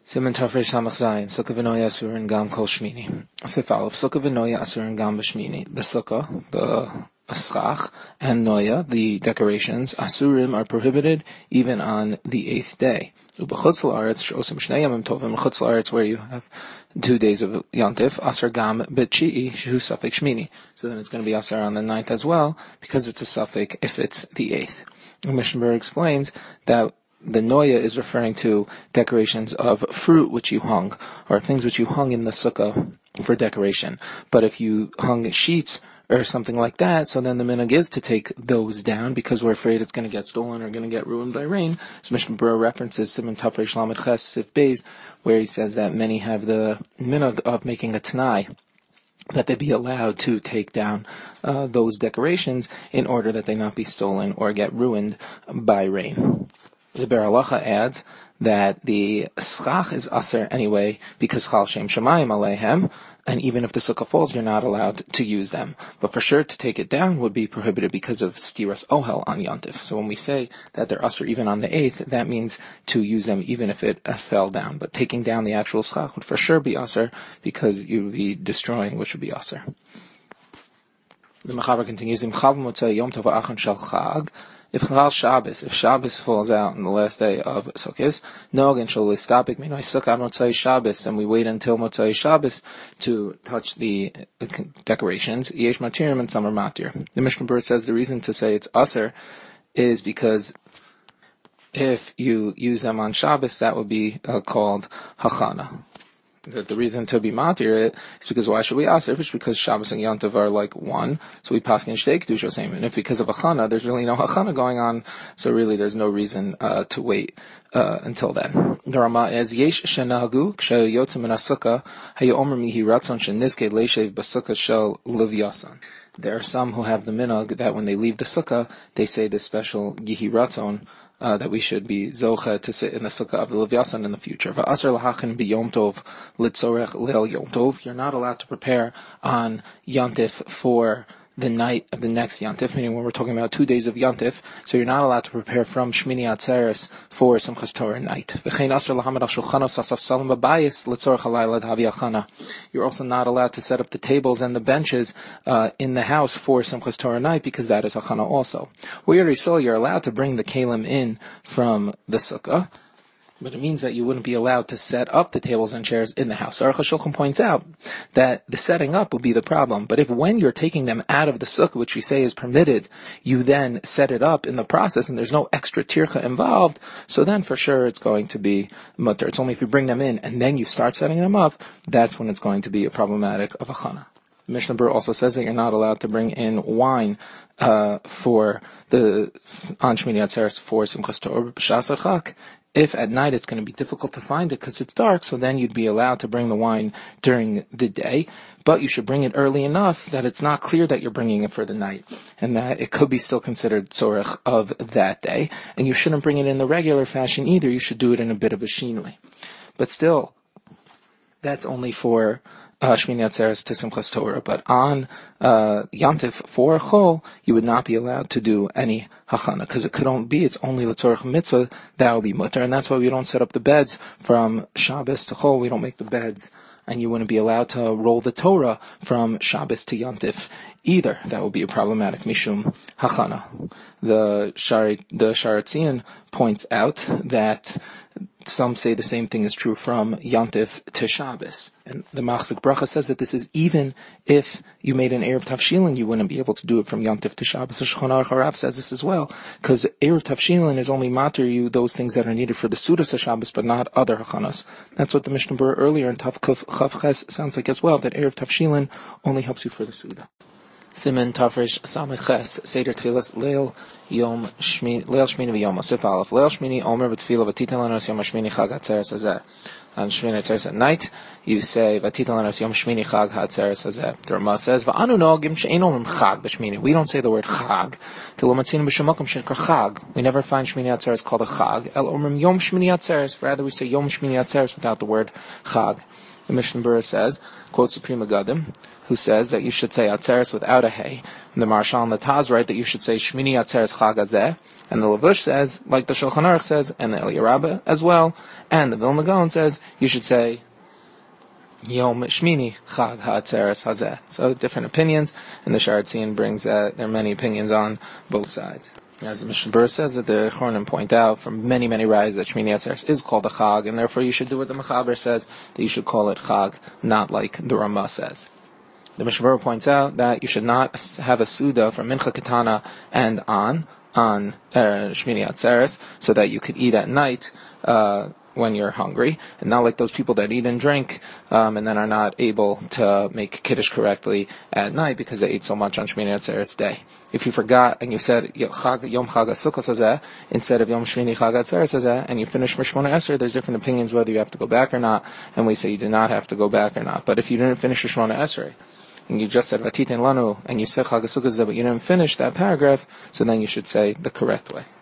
Siman Tafresh Samach Zayin, Sukkah V'noya Asurin Gam Kol Shmini. Sif Aleph, Sukkah V'noya Asurin Gam B'Shmini. The Sukkah, the Schach, and Noya, the decorations, Asurim are prohibited even on the 8th day. Ubechutz La'aretz, Sh'osim Shnei Yamim Tovim, Chutz La'aretz, where you have 2 days of Yontif, Asar Gam B'Tchi'i, Shehu Safek Shmini. So then it's going to be Asar on the 9th as well, because it's a Safek if it's the 8th. And Mishnah Berurah explains that the Noya is referring to decorations of fruit which you hung, or things which you hung in the sukkah for decoration. But if you hung sheets or something like that, so then the minhag is to take those down because we're afraid it's going to get stolen or going to get ruined by rain. So Mishnah Berurah references Siman Tafresh Lamed Ches Sif Beis, where he says that many have the minhag of making a t'nai, that they be allowed to take down those decorations in order that they not be stolen or get ruined by rain. The Ber Halacha adds that the schach is aser anyway because chal shem shamayim aleihem, and even if the sukkah falls, you're not allowed to use them. But for sure, to take it down would be prohibited because of stiras ohel on Yontif. So when we say that they're aser even on the 8th, that means to use them even if it fell down. But taking down the actual schach would for sure be aser because you would be destroying, which would be aser. The Mechaber continues, Im chav motzei yom tov ha'achan shel chag. If Shabbos falls out on the last day of Sukkot, Nog and Shal Istapik Minoi Sukkah Motzai Shabbos, and we wait until Motzai Shabbos to touch the decorations. Yesh Matirim and some are Matir. The Mishnah Berurah says the reason to say it's Aser is because if you use them on Shabbos, that would be called Hachana. That the reason to be matir it is because why should we ask if it's because Shabbos and Yontiv are like one, so we pass in Shtei Kedusha same. And if because of Achana, there's really no Achana going on, so really there's no reason to wait until then. The Rama is Yesh Shenahagu Kshe Yotzim Min HaSukkah Hayu Omer Mihi Ratzon Shenizke Leishev B'Sukkah Shel Livyasan. There are some who have the minhag that when they leave the sukkah, they say this special Yihi Ratzon, that we should be zoche to sit in the sukkah of the Livyasan in the future. V'asar lahachin b'yom tov litzorech leil yom tov. You're not allowed to prepare on Yontif for the night of the next Yontif, meaning when we're talking about 2 days of Yontif, so you're not allowed to prepare from Shmini Atzeres for Simchas Torah night. V'chein asar lahamad al shulchanos asaf salam b'bayis litzorech halayla d'havi achana. You're also not allowed to set up the tables and the benches in the house for Simchas Torah night because that is achana also. We already saw you're allowed to bring the kalim in from the sukkah, but it means that you wouldn't be allowed to set up the tables and chairs in the house. Aruch HaShulchan points out that the setting up would be the problem. But if when you're taking them out of the sukkah, which we say is permitted, you then set it up in the process and there's no extra tircha involved, so then for sure it's going to be mutter. It's only if you bring them in and then you start setting them up, that's when it's going to be a problematic of achana. Mishnah Berurah also says that you're not allowed to bring in wine for the on Shmini Atzeres for Simchas Torah b'shas Chag. If at night it's going to be difficult to find it because it's dark, so then you'd be allowed to bring the wine during the day, but you should bring it early enough that it's not clear that you're bringing it for the night, and that it could be still considered tzorech of that day. And you shouldn't bring it in the regular fashion either. You should do it in a bit of a shinui. But still, that's only for Shmini Atzeres to Simchas Torah, but on Yontif for Chol, you would not be allowed to do any hachana, because it could only be, it's only l'tzorech mitzvah, that would be mutter, and that's why we don't set up the beds from Shabbos to Chol. We don't make the beds, and you wouldn't be allowed to roll the Torah from Shabbos to Yontif either. That would be a problematic mishum hachana. The Sharatzian points out that some say the same thing is true from Yontif to Shabbos. And the Machzik Bracha says that this is even if you made an Erev Tavshilin, you wouldn't be able to do it from Yontif to Shabbos. So Shulchan Aruch Harav says this as well, because Erev Tavshilin is only matter you those things that are needed for the Sudas of Shabbos, but not other Hachanas. That's what the Mishnah Berurah earlier in Tav Chav Ches sounds like as well, that Erev Tavshilin only helps you for the Suda. Siman Tafresh Samech Ches Seder Tfilas Leil Shmini V'Yom Asif Aleph Leil Shmini Omer B'Tfilah V'Titan Lanos Yom Shmini Chag Hatzeres Hazeh. On Shmini Atzeres at night, you say V'Titan Lanos Yom Shmini Chag Hatzeres Hazeh. The Rama says V'Anu Nogim She'ein Omer Chag B'Shmini. We don't say the word Chag. Till Matzinu B'Shemakom Shenikra Chag. We never find Shmini Atzeres called a Chag. El Omer Yom Shmini Atzeres. Rather, we say Yom Shmini Atzeres without the word Chag. The Mishnah Berurah says, quotes Supreme Agadim, who says that you should say Atzeres without a hey. And the Marshal and the Taz write that you should say Shmini Atzeres Chag Hazeh. And the Lavush says, like the Shulchan Aruch says, and the Eliyah Rabbah as well, and the Vilna Gaon says, you should say Yom Shmini Chag HaAtzeres Hazeh. So different opinions, and the Sha'ar HaTziyun brings that there are many opinions on both sides. As the Mishnah Berurah says, that the Chornim point out from many, many rides that Shmini Atzeres is called a Chag, and therefore you should do what the Mechaber says, that you should call it Chag, not like the Ramah says. The Mishnah Berurah points out that you should not have a Suda from Mincha Ketana and on Shmini Atzeres, so that you could eat at night when you're hungry, and not like those people that eat and drink and then are not able to make Kiddush correctly at night because they ate so much on Shmini Atzeres day. If you forgot and you said Yom Chag HaSukkos Hazeh instead of Yom Shmini Chag HaAtzeres Hazeh, and you finish Shmona Esrei, there's different opinions whether you have to go back or not, and we say you do not have to go back or not. But if you didn't finish Shmona Esrei, and you just said Vatiten Lanu, and you said Chag HaSukkos Hazeh, but you didn't finish that paragraph, so then you should say the correct way.